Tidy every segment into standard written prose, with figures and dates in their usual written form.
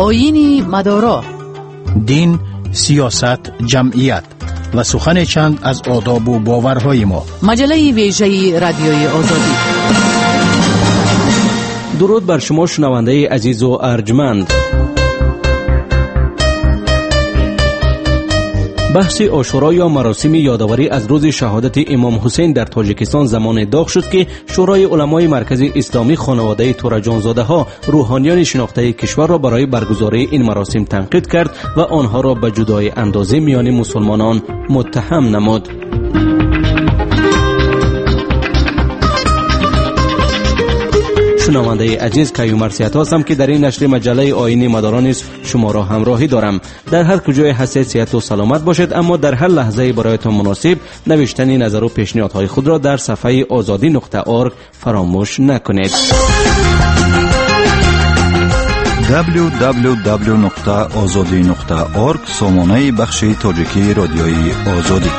آیین مدارا، دین، سیاست، جمعیت و سخن چند از آداب و باورهای ما. مجله ویژه رادیوی آزادی. درود بر شما شنونده عزیز و ارجمند. بحث عاشورا یا مراسم یادآوری از روز شهادت امام حسین در تاجیکستان زمان داغ شد که شورای علمای مرکزی اسلامی خانواده تورجانزاده ها روحانیان شناخته کشور را برای برگزاری این مراسم تنقید کرد و آنها را به جدای اندازه میان مسلمانان متهم نمود. شنونده عزیز، کیومرث سیات هستم که در این نشر مجله آیین مدارا نیز شما را همراهی دارم. در هر کجای هستید صحت و سلامت باشید، اما در هر لحظه برایتان مناسب نوشتن نظر و پیشنهادهای خود را در صفحه azadi.org فراموش نکنید. www.azadi.org سامانه بخش تاجیکی رادیوی آزادی.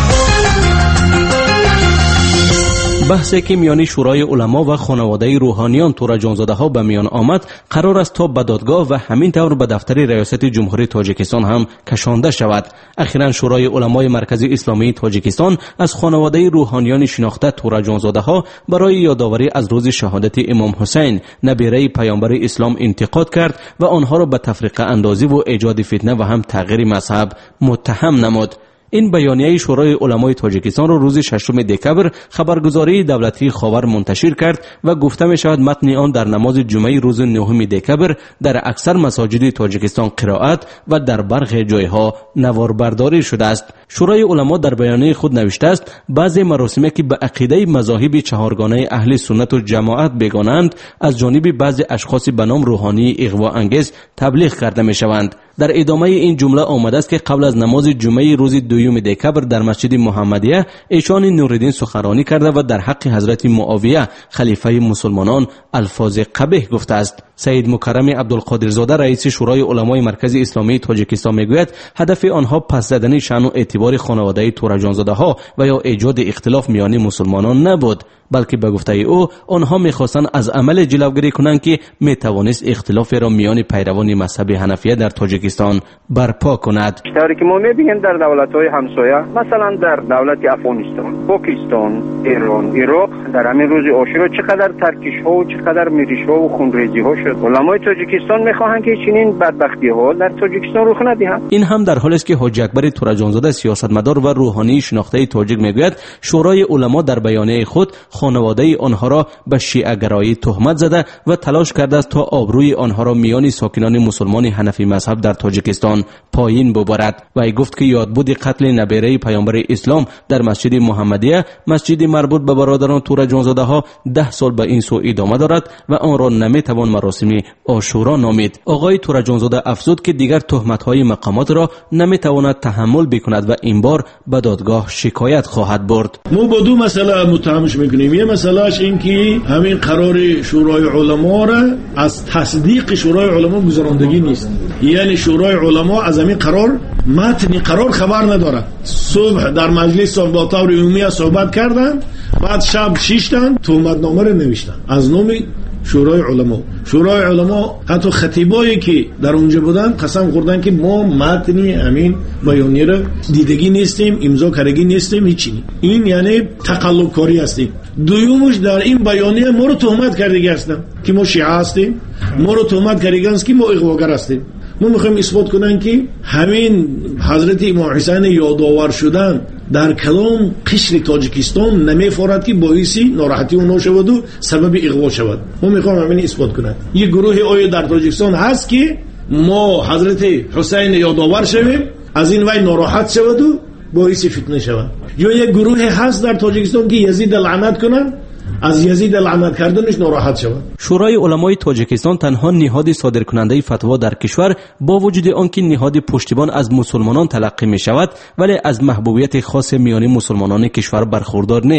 بحثی که میان شورای علما و خانواده روحانیان تورجانزاده ها به میان آمد قرار است تا به دادگاه و همین طور به دفتر ریاست جمهوری تاجیکستان هم کشانده شود. اخیراً شورای علمای مرکزی اسلامی تاجیکستان از خانواده روحانیان شناخته تورجانزاده ها برای یادآوری از روز شهادت امام حسین نبیره پیامبر اسلام انتقاد کرد و آنها را به تفرقه اندازی و ایجاد فتنه و هم تغییر مذهب متهم نمود. این بیانیه شورای علمای تاجیکستان را روز 6 دکبر خبرگزاری دولتی خاور منتشر کرد و گفته می شود متن آن در نماز جمعه روز 9 دکبر در اکثر مساجد تاجیکستان قرائت و در برخی جایها نواربرداری شده است. شورای علما در بیانیه خود نوشته است بعضی مراسمی که به عقیده مذاهب چهارگانه اهل سنت و جماعت بیگانند از جانب بعضی اشخاص به نام روحانی اغوا انگیز تبلیغ کرده می شوند. در ادامه این جمله آمده است که قبل از نماز جمعه روز 2 دکبر در مسجد محمدیه ایشان نوردین سخنرانی کرده و در حق حضرت معاویه خلیفه مسلمانان الفاظ قبیح گفته است. سید مکرم عبدالقادرزاده رئیس شورای علمای مرکزی اسلامی تاجیکستان میگوید هدف آنها پس زدن شأن و اعتبار خانواده تورجانزاده ها و یا ایجاد اختلاف میان مسلمانان نبود، بلکه به گفته او آنها میخواستند از عمل جلوگیری کنند که میتوانست اختلاف را میان پیروان مذهب حنفیه در تاجیکستان برپا کند. بیشتری که ما میبینیم در دولت‌های همسایه، مثلا در دولت افغانستان، پاکستان، ایران، عراق، در همین روز عاشورا چقدر ترکیش‌ها و چقدر میریش‌ها و خونریزی‌ها شد. علمای تاجیکستان میخواهند که چنین بدبختی‌ها در تاجیکستان رخ ندهد. این هم در حالی است که حاجی اکبر تورجانزاده سیاستمدار و روحانی شناخته تاجیک میگوید شورای علما در بیانیه خود خانواده آنها را به شیعه گرایی تهمت زده و تلاش کرده است تا آبروی آنها را میان ساکنان مسلمان حنفی مذهب در تاجیکستان پایین ببرد. و ای گفت که یادبود قتل نبیره پیامبر اسلام در مسجد محمدیه، مسجد مربوط به برادران تورجانزاده ها 10 سال به این سو ادامه دارد و آن را نمیتوان مراسم عاشورا نامید. آقای تورجانزاده افزود که دیگر تهمت‌های مقامات را نمیتواند تحمل بکند و این بار به دادگاه شکایت خواهد برد. ما با دو مسئله متهمش میکنیم. یه مسئلهش این که همین قرار شورای علما را از تصدیق شورای علما گذراندگی نیست، یعنی شورای علما از همین قرار متن قرار خبر نداره. صبح در مجلس با طور عمومی صحبت کردن، بعد شب شیشتن تهمتنامه رو نوشتن از نام شورای علما. شورای علما حتی خطیبایی که در اونجا بودن قسم خوردن که ما متن همین بیانیه رو دیدگی نیستیم، امضا کردگی نیستیم، هیچی. این یعنی تقلب کاری هستیم. دویومش در این بیانیه ما رو تهمت کردگی هستن که ما شیعه هستیم، ما رو تهمت کردگی هستن که ما اغواگر هستیم. ما میخوایم اثبات کنن که همین حضرت امام حسین یادآور شدن در کدام قشر تاجیکستان نمیفارد که باعث ناراحتی اونها شود و سبب اغوا شود. ما میخوایم همین اثبات کنن. یه گروه آیه در تاجیکستان هست که ما حضرت حسین یادآور شویم، از این وی ناراحت شود و باعث فتنه شود. یا یک گروه هست در تاجیکستان که یزید لعنت کنن، از یزید لعنت کردنش ناراحت شود. شورای علمای تاجیکستان تنها نهاد صادرکننده فتوا در کشور با وجود آنکه نهاد پشتیبان از مسلمانان تلقی می شود ولی از محبوبیت خاص میان مسلمانان کشور برخوردار نیست.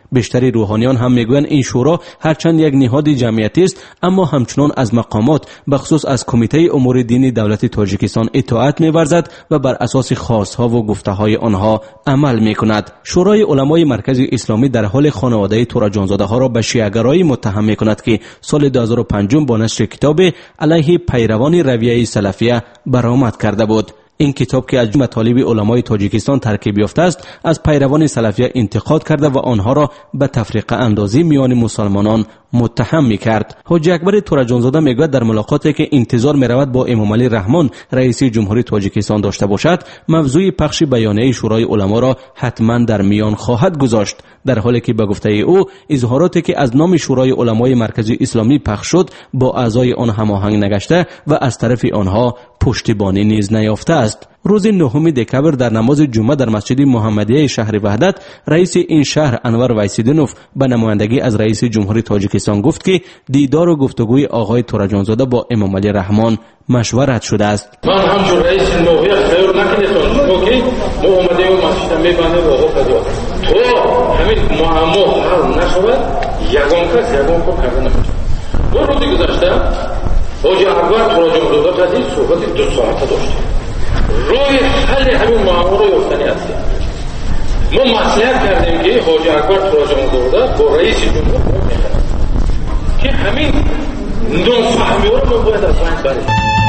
بیشتری روحانیان هم میگویند این شورا هرچند یک نهاد جمعیتی است اما همچنان از مقامات بخصوص از کمیته امور دینی دولت تاجیکستان اطاعت می‌ورزد و بر اساس خواست‌ها و گفته‌های آنها عمل می‌کند. شورای علمای مرکز اسلامی در حال خانواده تورا جانزاده‌ها را به شیعه‌گرایی متهم می‌کند که سال 2005 با نشر کتاب علیه پیروان رویه سلفیه برآمد کرده بود. این کتاب که از مطالب علمای تاجیکستان ترکیب یافته است از پیروان سلفیه انتقاد کرده و آنها را به تفرقه اندازی میان مسلمانان متهم می‌کرد. حاجی اکبر تورا جانزاده میگوید در ملاقاتی که انتظار می‌رود با امام علی رحمان رئیس جمهوری تاجیکستان داشته باشد موضوع پخش بیانیه شورای علما را حتما در میان خواهد گذاشت، در حالی که به گفته او اظهاراتی که از نام شورای علمای مرکز اسلامی پخش شد با اعضای آن هماهنگ نگشته و از طرف آنها پشتیبانی نیز نیافته است. روز 9 دکبر در نماز جمعه در مسجد محمدیه شهر وحدت رئیس این شهر انور ویسیدنوف به نمایندگی از رئیس جمهوری تاجیکستان گفت که دیدار و گفتگوی آقای تورا جانزاده با امام علی رحمان مشورت شده است. من همچون رئیس نوحی خیر نکنیتون که ما اومده و مسجد میبنده و آقا فضا تو همین معما حل نشود یگان کس یگان کن کرده نکنید. دو روزی گذاشته حاجی اکبر تورا جانزاده قضیه صحبت 2 ساعته داشته روی حل همین معما رو یافتنی هستیم. ما مصلحت کردیم که حاجی اکبر تورا جانزاده با رئیس جمهور میکنه که همین نافهمی رو ما باید از بین بریم.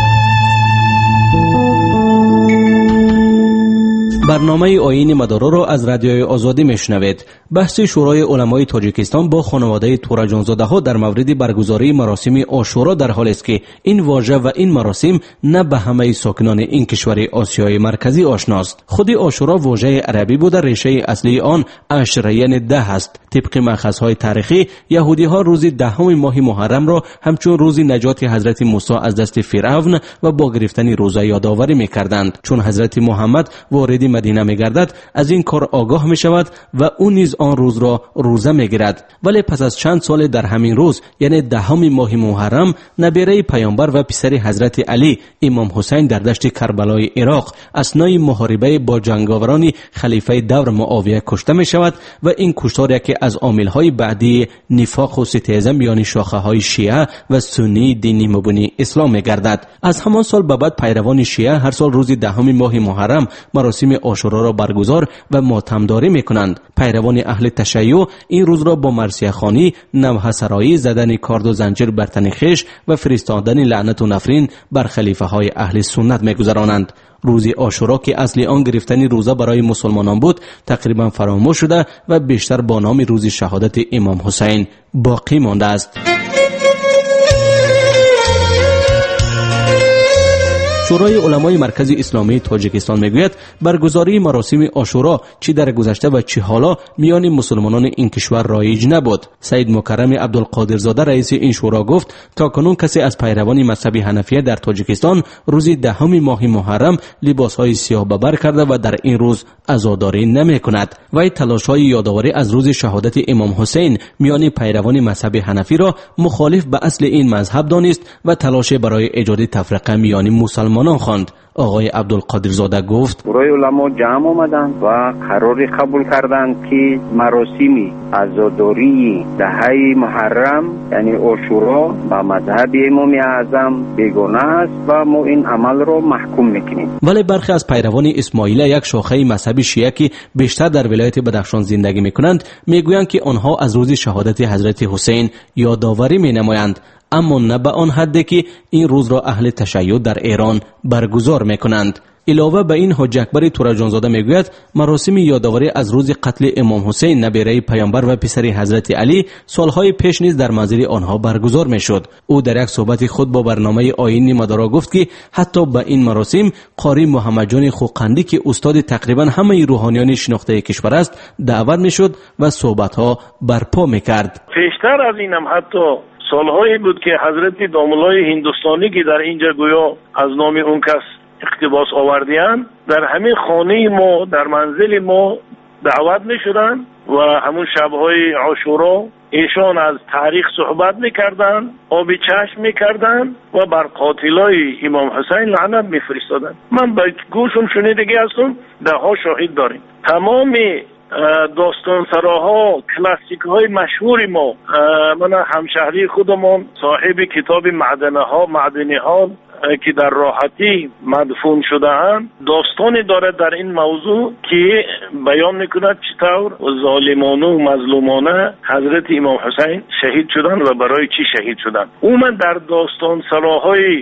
برنامه آیین مدارا را از رادیوی آزادی میشنوید. بحث شورای علمای تاجیکستان با خانواده تورا جانزاده ها در مورد برگزاری مراسم عاشورا در حالی است که این واژه و این مراسم نه به همه ساکنان این کشور آسیای مرکزی آشناست. خود عاشورا واژه عربی بوده، ریشه اصلی آن عشر یعنی 10 است. طبق مأخذهای تاریخی یهودی ها روز 10 ماه محرم را همچون روز نجات حضرت موسی از دست فرعون و با گرفتن روزه یادآوری می‌کردند. چون حضرت محمد وارد مدینه می‌گردد از این کار آگاه می‌شود و او نیز آن روز را روزه می‌گیرد. ولی پس از چند سال در همین روز یعنی 10 ماه محرم نبیره پیامبر و پسر حضرت علی امام حسین در دشت کربلای عراق اثنای محاربه با جنگاوران خلیفه دور معاویه کشته می‌شود و این کشتار که از عامل‌های بعدی نفاق و ستیزه میان شاخه‌های شیعه و سنی دینی مبنی اسلام می‌گردد. از همان سال به بعد پیروان شیعه هر سال روز 10 ماه محرم مراسم عاشورا را برگزار و ماتمداری می‌کنند. پیروان اهل تشیع این روز را با مرثیه خوانی، نوحه سرایی، زدن کارد و زنجیر بر تن خویش و فرستادن لعنت و نفرین بر خلیفه‌های اهل سنت می‌گذرانند. روز عاشورا که اصلی آن گرفتن روزه برای مسلمانان بود تقریبا فراموش شده و بیشتر با نام روز شهادت امام حسین باقی مانده است. شورای علمای مرکز اسلامی تاجیکستان میگوید برگزاری مراسم عاشورا چی در گذشته و چی حالا میان مسلمانان این کشور رایج نبود. سید مکرم عبدالقادرزاده رئیس این شورا گفت تا کنون کسی از پیروان مذهب حنفیه در تاجیکستان روز 10 ماه محرم لباسهای سیاه ببر کرده و در این روز عزاداری نمی کند. وی تلاش‌های یادآوری از روز شهادت امام حسین میان پیروان مذهب حنفی را مخالف به اصل این مذهب دانست و تلاش برای ایجاد تفرقه میان مسلمانان خواند. آقای عبدالقادرزاده گفت شورای علما جمع آمدند و قراری قبول کردند که مراسم عزاداری 10 محرم یعنی عاشورا با مذهب امام اعظم بیگانه است و ما این عمل را محکوم میکنیم. ولی برخی از پیروان اسماعیلیه یک شاخه مذهبی شیعه که بیشتر در ولایت بدخشان زندگی میکنند میگویند که آنها از روز شهادت حضرت حسین یادآوری مینمایند، اما نه به آن حدی که این روز را اهل تشیع در ایران برگزار میکنند. علاوه به این حاجی اکبر تورا جانزاده میگوید مراسم یادآوری از روز قتل امام حسین نبیره پیامبر و پسر حضرت علی سالهای پیش نیز در منزل آنها برگزار میشد. او در یک صحبت خود با برنامه آیین مدارا گفت که حتی به این مراسم قاری محمد جان خوقندی که استاد تقریبا همه روحانیان شناخته کشور است دعوت میشد و صحبت‌ها برپا میکرد. پیشتر از اینم حتی سالهایی بود که حضرت داملای هندوستانی که در اینجا گویا از نام اون کس اقتباس آوردیان در همین خانه ما در منزل ما دعوت می شدن و همون شبهای عاشورا ایشان از تاریخ صحبت می کردن، آبی چشم می کردن و بر قاتلای امام حسین لعنت می فرستادن. من با گوشم شنیدگی هستم، ده ها شاهد داریم. تمام داستان سراها کلاسیک های مشهوری ما، من همشهری خودمون صاحب کتاب معدنی ها که در راحتی مدفون شده اند داستانی دارد در این موضوع که بیان میکند چطور ظالمانه و مظلومانه حضرت امام حسین شهید شدند و برای چی شهید شدند. من در داستان سراهای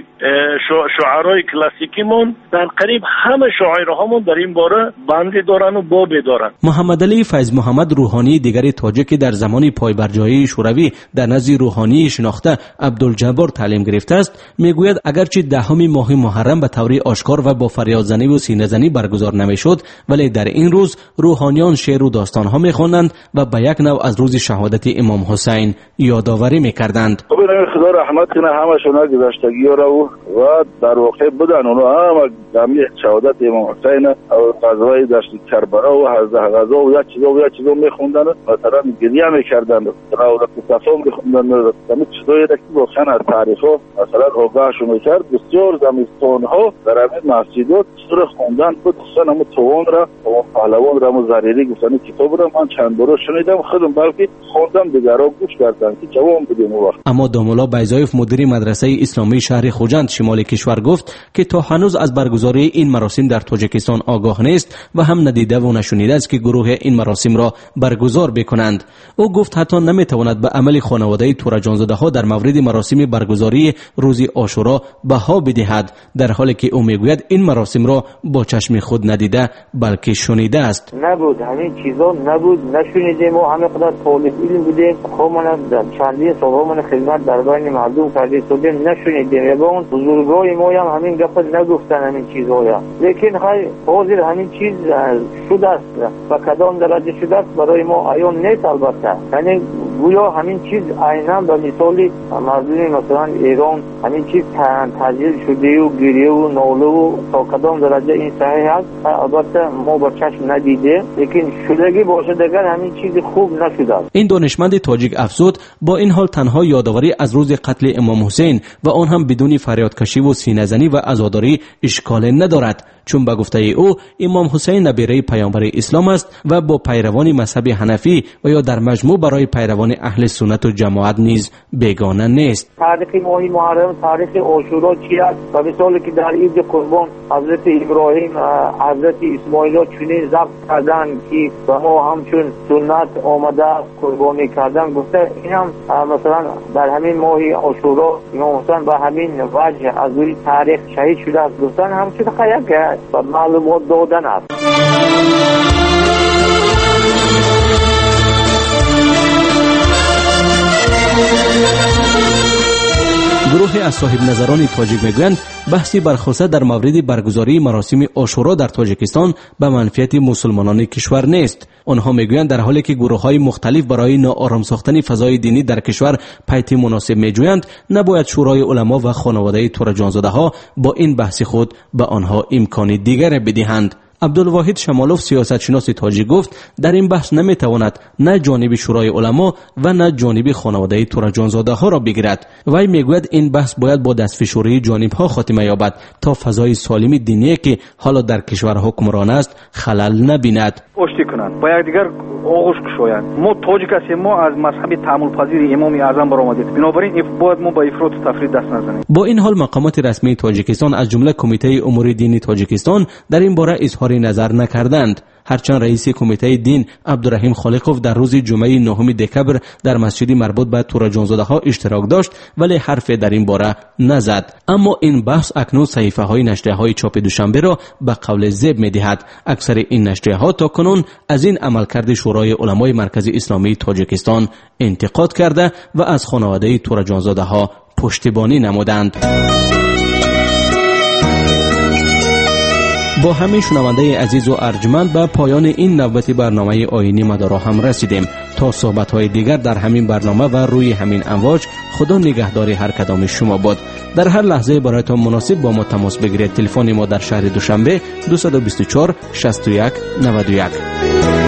شعرهای کلاسیکیمون در قریب همه شاعرهامون در این باره بندی دارن و بابی دارن. محمد علی فیض محمد روحانی دیگری تاجک در زمان پایبرجایی شوروی در نزد روحانی شناخته عبدالجبار تعلیم گرفته است میگوید اگرچه دهم ماه محرم به طور آشکار و با فریادزنی و سینه‌زنی برگزار نمیشد ولی در این روز روحانیان شعر و داستانها میخواندند و به یک نوع از روز شهادت امام حسین یادآوری میکردند. خدا رحمت کنه همشون گذشتگی را و در واقع بودن اونها هم جمعی شهادت امام حسین و غزوه دشت کربلا و غزا و یک چیزا میخوندن مثلا گریه میکردن و صفا میخوندن همین چیزایی که واقعا از تاریخ مثلا آگاهشون میکرد. بسیار زمستانها در همین مسجدات سر خوندن بود خصوصا همون توان را و پهلوان را و زریری گفتن کتاب را من چند بار شنیدم خودم بلکه خوندم دیگران گوش کردن که جوان بودیم اون وقت. اما دامولا بیضایف مدیر مدرسه اسلامی شهر خوجند شمال کشور گفت که تا هنوز از برگزاری این مراسم در تاجیکستان آگاه نیست و هم ندیده و نشنیده است که گروه این مراسم را برگزار بکنند. او گفت حتی نمیتواند به عمل خانواده تورجانزاده ها در مورد مراسم برگزاری روز عاشورا بها بدهد، در حالی که او میگوید این مراسم را با چشم خود ندیده بلکه شنیده است. نبود همین چیزا نبود، نشنیدیم و همه قدر طالب علم بودیم، خودمون چندین سالمون خدمت در بین مردم کردیم نشنیدیم و اون بزرگای ما هم همین گپ نگفتن همین چیزا، لیکن حاضر همین چیز شده است و کدام درجه شده است برای ما عیان نیست. البته یعنی گویا همین چیز عیناً به مثال مردم مثلا ایران همین چیز تجلیل شده و گریه و ناله و تا کدام درجه این صحیح است البته ما با چشم ندیده، لیکن شدگی باشه دیگر همین چیز خوب نشده. این دانشمند تاجیک افزود با این حال تنها یادآوری از روز قتل امام حسین و آن هم بدون فریادکشی و سینه‌زنی و عزاداری اشکال ندارد، چون به گفته او امام حسین نبیره پیامبر اسلام است و با پیروان مذهب حنفی و یا در مجموع برای پیروان اهل سنت و جماعت نیز بیگانه نیست. تاریخ ماه محرم تاریخ عاشورا چی است؟ و مثالی که در عید قربان حضرت ابراهیم حضرت اسماعیل را چنین ضبط کردند که ما همچون سنت آمده قربانی کردن، گفته این هم مثلا در همین ماه عاشورا امام حسین به همین وجه از روی تاریخ شهید شده است گفتن همچون یک معلومات دادن است. گروه از صاحب نظران تاجیک میگویند بحثی برخواسته در مورد برگزاری مراسم عاشورا در تاجیکستان به منفعت مسلمانان کشور نیست. آنها میگویند در حالی که گروه‌های مختلف برای ناآرام ساختن فضای دینی در کشور پیت مناسب میجویند، نباید شورای علما و خانواده تورجانزاده ها با این بحث خود به آنها امکان دیگر بدهند. عبدالواحد شمالوف سیاستشناس تاجیک گفت در این بحث نمیتواند نه جانب شورای علما و نه جانب خانواده تورجانزاده ها را بگیرد. وی میگوید این بحث باید با دستفشاری جانب ها خاتمه یابد تا فضای سالم دینی که حالا در کشور حکمران است خلل نبیند. پشتی کنند با یکدیگر آغوش گشایند. ما تاجیک هستیم، ما از مذهب تعامل پذیر امام اعظم برآمدیم، بنابراین باید ما با افراط و تفرید دست نزنیم. با این حال مقامات رسمی تاجیکستان از جمله کمیته امور دینی تاجیکستان در این باره اظهار نظر نکردند، هرچند رئیس کمیته دین عبدالرحیم خالقوف در روز جمعه 9 دکبر در مسجدی مربوط به تورجانزاده ها اشتراک داشت ولی حرفی در این باره نزد. اما این بحث اکنون صحیفه های نشریه های چاپ دوشنبه را به قول زب می‌دهد. اکثر این نشریه ها تا کنون از این عملکرد شورای علمای مرکز اسلامی تاجیکستان انتقاد کرده و از خانواده تورجانزاده ها پشتیبانی نمودند. با همین شنونده عزیز و ارجمند به پایان این نوبت برنامه آیینی مدارا هم رسیدیم. تا صحبت‌های دیگر در همین برنامه و روی همین امواج، خدا نگهدار هر کدام شما باد. در هر لحظه برایتان مناسب با ما تماس بگیرید. تلفن ما در شهر دوشنبه 224 61 91.